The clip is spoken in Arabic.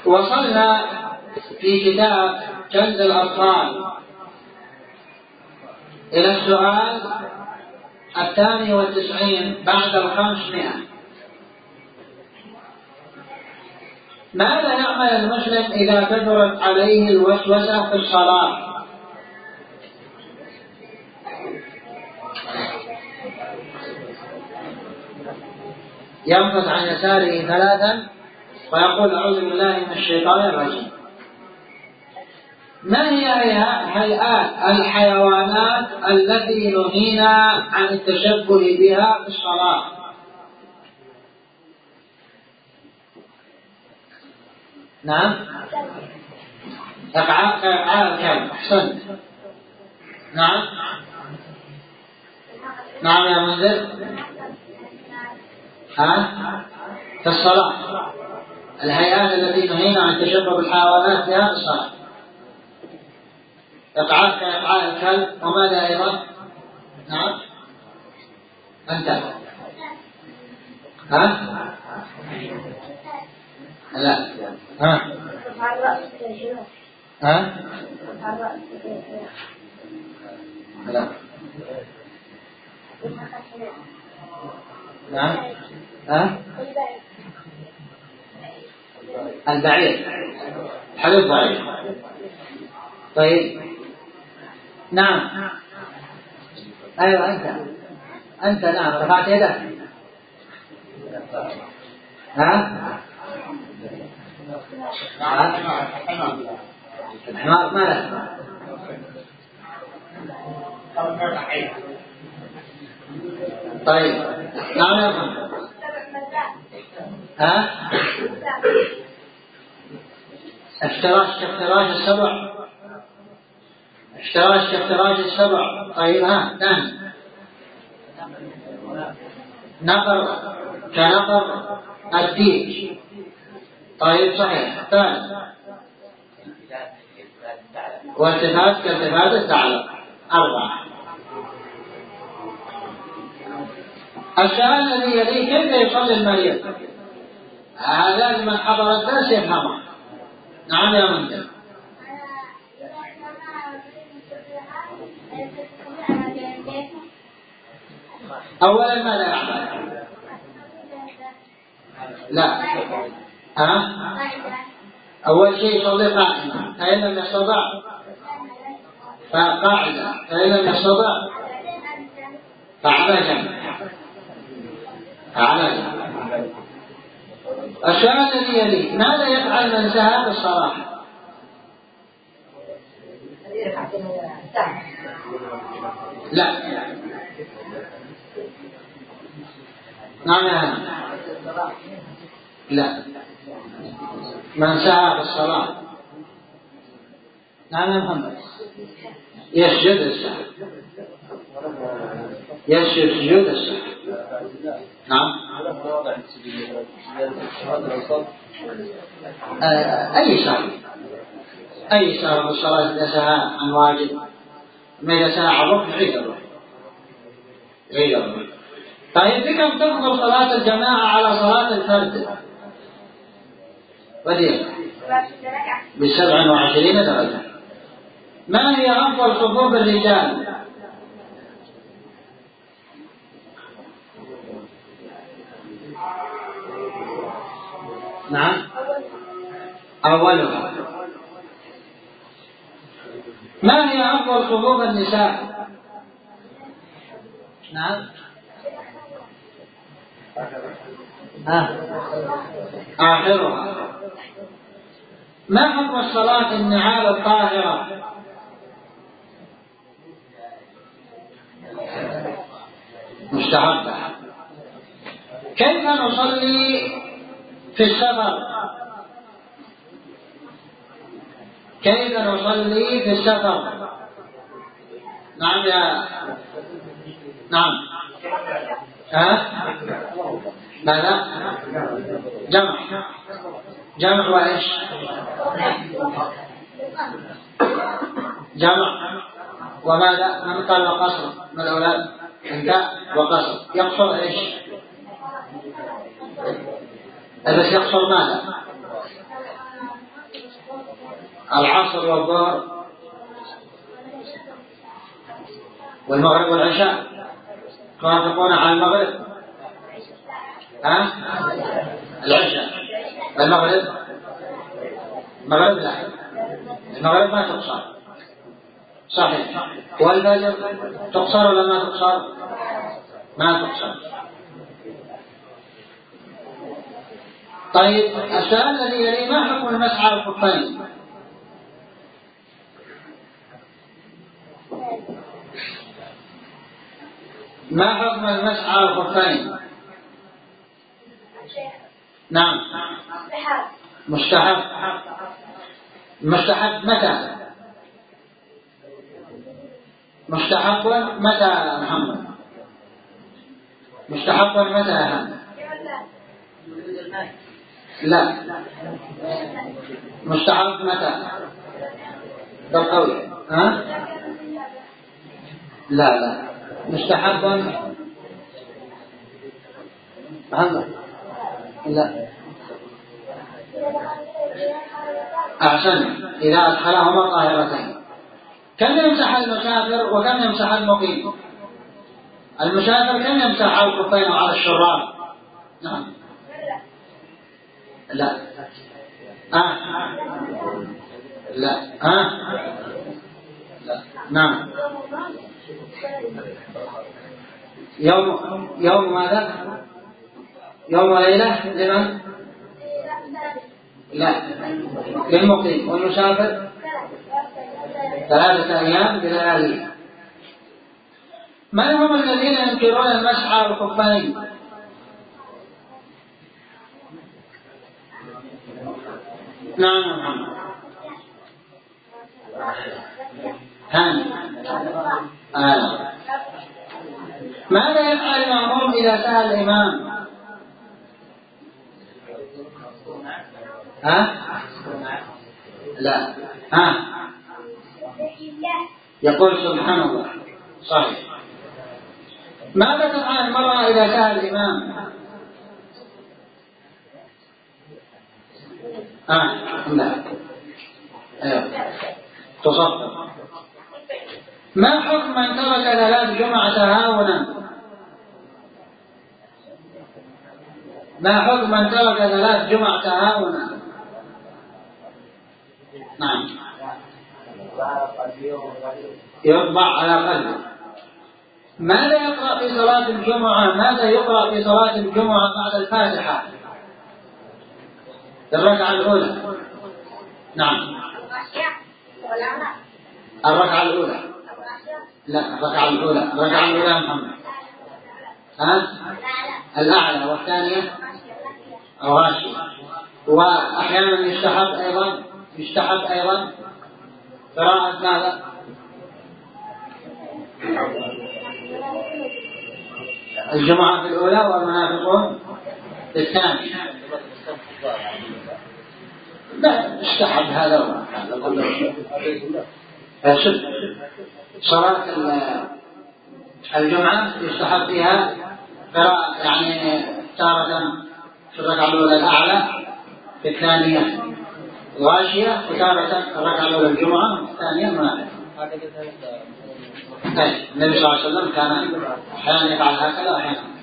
وصلنا في كتاب كنز الأطفال إلى السؤال 92 بعد 500. ماذا يعمل المسلم إذا كثرت عليه الوسوسة في الصلاة؟ ينفث عن يساره 3 ويقول أعوذ بالله من الشيطان الرجيم. ما هي هيئات الحيوانات التي نهينا عن التشبه بها في الصلاة؟ نعم، أفعال الكلب. أحسنت. نعم نعم يا منذر. في الصلاة الهيئات التي نهينا عن التشبه بالحيوانات بها في الصلاة أفعال كأفعال الكلب. وماذا أيضا؟ نعم أنت. لا. لا. نعم. البعير. حلو البعير. طيب. نعم. أيوة أنت نعم رفعت يدك. الحمار ما له. طيب. نعم يا محمد. افتراش كافتراش السبع. افتراش كافتراش السبع. طيب ثاني. نقر كنقر الديك. طيب صحيح. ثالث. والتفات كالتفات الثعلب. 4. السؤال الذي يليه كيف يصلي المريض؟ هذا من حضر الدرس يفهمه. نعم يا منذر. أولا ماذا يعمل؟ لا. أول شيء يصلي قائما، فإن لم يستطع فقاعدة، فإن لم يستطع فعلى جنب. السؤال الذي يليه ماذا يفعل من سهى في الصلاة؟ لا. نعم. لا. من سهى في الصلاة. نعم يا محمد. يسجد السهو. يسجد سجود السهو. نعم. أي سهو في الصلاة إذا سهى عن واجب. ما إذا سهى عن ركن عيد الركن. طيب بكم تفضل صلاة الجماعة على صلاة الفرد؟ وديع ب27 درجة. ما هي أفضل صفوف الرجال؟ نعم أولها. ما هي أفضل صفوف النساء؟ نعم آخرها. ما حكم الصلاة النعال الطاهرة؟ مستحبة. كيف نصلي في السفر؟ كيف نصلي في السفر؟ نعم يا نعم. ماذا؟ جمع وإيش؟ جمع وماذا؟ من قال وقصر من الأولاد؟ انت وقصر. يقصر إيش؟ بس يقصر ماذا؟ العصر والظهر والمغرب والعشاء توافقون على المغرب؟ العشاء. المغرب لا، المغرب ما تقصر. صحيح. والفجر تقصر ولا ما تقصر؟ ما تقصر. طيب السؤال الذي يلي: ما حكم المسح على الخفين؟ ما حكم المسح على الخفين؟ نعم. مستحب. مستحب متى؟ مستحب متى يا محمد؟ مستحب متى يا محمد؟ لا. مستحب متى؟ بالقول. لا مستحب محمد. لا. أحسن. إذا أدخلهما طاهرتين. كم يمسح المسافر وكم يمسح المقيم؟ المسافر كم يمسح على الخفين وعلى الشراب؟ نعم. لا. لا. لا. نعم. يوم ماذا؟ يوم وليلة لمن؟ لا، للمقيم. والمسافر 3 أيام بليالي. من هم الذين ينكرون المسح على الخفين؟ نعم يا محمد. ماذا يفعل المأموم إذا سأل الإمام؟ لا. يقول سبحان الله. صحيح. ماذا تفعل المرأة إذا سأل الإمام؟ لا. تصفر. ما حكم من ترك 3 جمعة تهاونا؟ ما حكم من ترك 3 جمعة تهاونا؟ نعم. يطبع على قلبه. ماذا يقرأ في صلاة الجمعة؟ ماذا يقرأ في صلاة الجمعة بعد الفاتحة في الركعة الأولى؟ نعم. الركعة الأولى. لا، الركعة الأولى يا محمد. الأعلى. والثانية الغاشية. وأحيانا يستحب أيضا قراءة ماذا؟ الجمعة في الأولى والمنافقون في الثانية. لا، استحب هذا كله. صلاة الجمعة يستحب فيها قراءة، يعني تارة في الركعة الأولى الأعلى، في الثانية الغاشية، وتارة الركعة الأولى الجمعة، الثانية المنافق. النبي صلى الله عليه وسلم كان أحيانا يفعل هكذا أحيانا